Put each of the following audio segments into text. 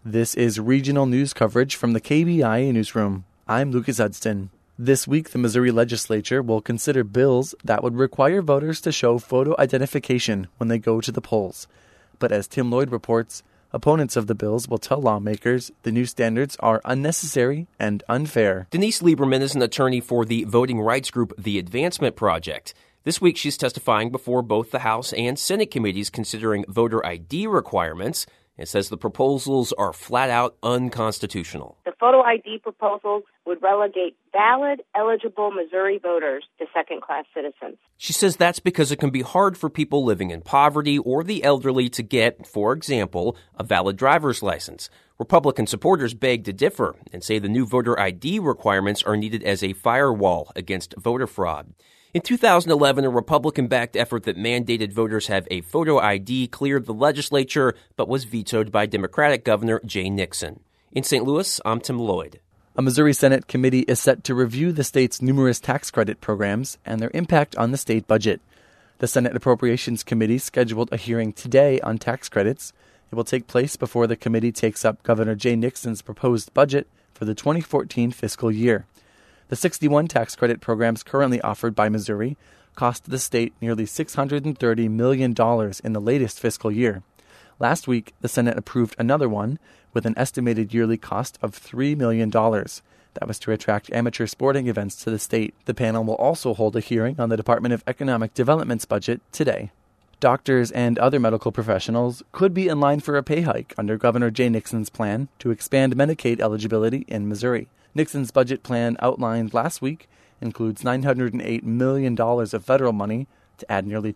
This is regional news coverage from the KBIA newsroom. I'm Lucas Hudston. This week, the Missouri legislature will consider bills that would require voters to show photo identification when they go to the polls. But as Tim Lloyd reports, opponents of the bills will tell lawmakers the new standards are unnecessary and unfair. Denise Lieberman is an attorney for the voting rights group The Advancement Project. This week, she's testifying before both the House and Senate committees considering voter ID requirements and says the proposals are flat out unconstitutional. The photo ID proposals would relegate valid, eligible Missouri voters to second-class citizens. She says that's because it can be hard for people living in poverty or the elderly to get, for example, a valid driver's license. Republican supporters beg to differ and say the new voter ID requirements are needed as a firewall against voter fraud. In 2011, a Republican-backed effort that mandated voters have a photo ID cleared the legislature, but was vetoed by Democratic Governor Jay Nixon. In St. Louis, I'm Tim Lloyd. A Missouri Senate committee is set to review the state's numerous tax credit programs and their impact on the state budget. The Senate Appropriations Committee scheduled a hearing today on tax credits. It will take place before the committee takes up Governor Jay Nixon's proposed budget for the 2014 fiscal year. The 61 tax credit programs currently offered by Missouri cost the state nearly $630 million in the latest fiscal year. Last week, the Senate approved another one with an estimated yearly cost of $3 million. That was to attract amateur sporting events to the state. The panel will also hold a hearing on the Department of Economic Development's budget today. Doctors and other medical professionals could be in line for a pay hike under Governor Jay Nixon's plan to expand Medicaid eligibility in Missouri. Nixon's budget plan outlined last week includes $908 million of federal money to add nearly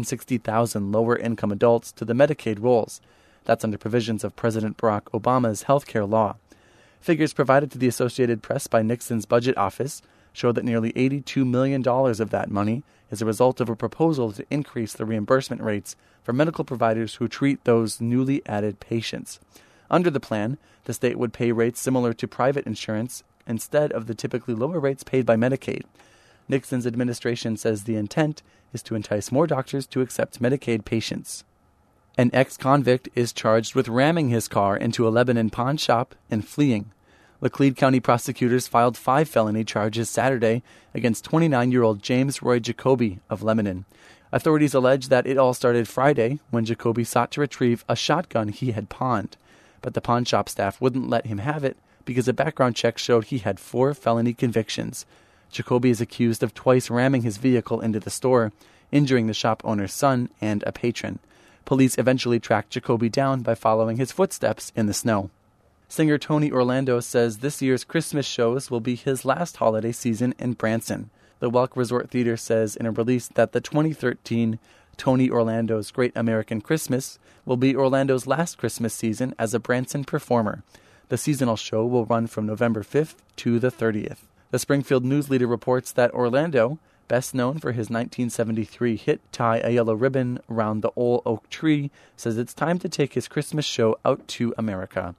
260,000 lower-income adults to the Medicaid rolls. That's under provisions of President Barack Obama's health care law. Figures provided to the Associated Press by Nixon's budget office show that nearly $82 million of that money is a result of a proposal to increase the reimbursement rates for medical providers who treat those newly added patients. Under the plan, the state would pay rates similar to private insurance instead of the typically lower rates paid by Medicaid. Nixon's administration says the intent is to entice more doctors to accept Medicaid patients. An ex-convict is charged with ramming his car into a Lebanon pawn shop and fleeing. Laclede County prosecutors filed 5 felony charges Saturday against 29-year-old James Roy Jacoby of Lebanon. Authorities allege that it all started Friday when Jacoby sought to retrieve a shotgun he had pawned. But the pawn shop staff wouldn't let him have it because a background check showed he had 4 felony convictions. Jacoby is accused of twice ramming his vehicle into the store, injuring the shop owner's son and a patron. Police eventually tracked Jacoby down by following his footsteps in the snow. Singer Tony Orlando says this year's Christmas shows will be his last holiday season in Branson. The Welk Resort Theater says in a release that the 2013 Tony Orlando's Great American Christmas will be Orlando's last Christmas season as a Branson performer. The seasonal show will run from November 5th to the 30th. The Springfield News Leader reports that Orlando, best known for his 1973 hit Tie a Yellow Ribbon Round the Old Oak Tree, says it's time to take his Christmas show out to America.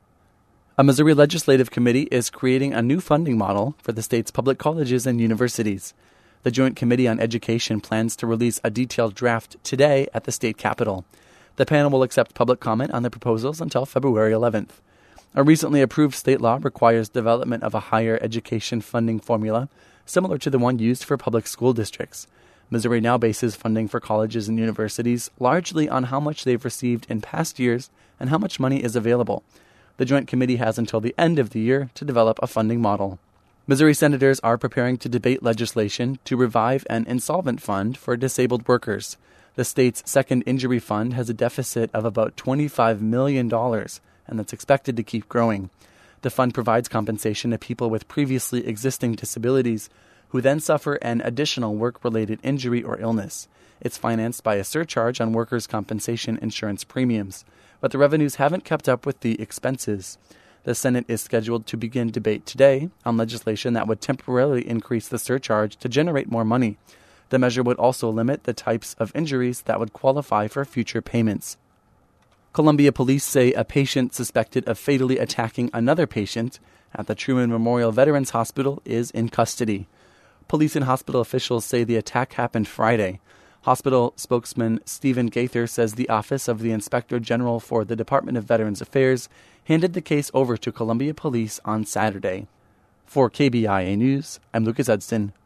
A Missouri Legislative Committee is creating a new funding model for the state's public colleges and universities. The Joint Committee on Education plans to release a detailed draft today at the state capitol. The panel will accept public comment on the proposals until February 11th. A recently approved state law requires development of a higher education funding formula, similar to the one used for public school districts. Missouri now bases funding for colleges and universities largely on how much they've received in past years and how much money is available. The Joint Committee has until the end of the year to develop a funding model. Missouri senators are preparing to debate legislation to revive an insolvent fund for disabled workers. The state's second injury fund has a deficit of about $25 million, and that's expected to keep growing. The fund provides compensation to people with previously existing disabilities who then suffer an additional work-related injury or illness. It's financed by a surcharge on workers' compensation insurance premiums, but the revenues haven't kept up with the expenses. The Senate is scheduled to begin debate today on legislation that would temporarily increase the surcharge to generate more money. The measure would also limit the types of injuries that would qualify for future payments. Columbia police say a patient suspected of fatally attacking another patient at the Truman Memorial Veterans Hospital is in custody. Police and hospital officials say the attack happened Friday. Hospital spokesman Stephen Gaither says the Office of the Inspector General for the Department of Veterans Affairs handed the case over to Columbia Police on Saturday. For KBIA News, I'm Lucas Edston,